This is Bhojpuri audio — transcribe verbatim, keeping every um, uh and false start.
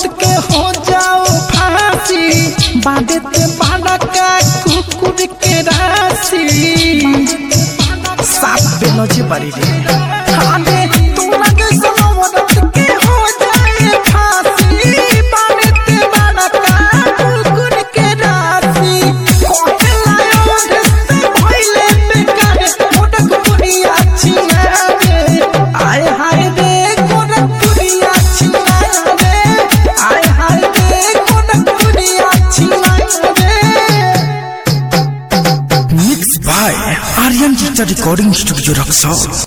औरत के हो जाओ फांसी बांधते बाड़ा का कुकुर के राशि साफ बेनो जी बड़ी रे आने तू लगे सुनो औरत के हो जाए फांसी बांधते बाड़ा का कुकुर के राशि कोटे लायो रिश्ते भइले बेकार मोटा कुकुरिया छिना रे आय हाय रे कोना कुकुरिया छिना रे आय हाय रे कोना कुकुरिया छिना रे। Mixed by Aryan Digital Recording Studio Roxol।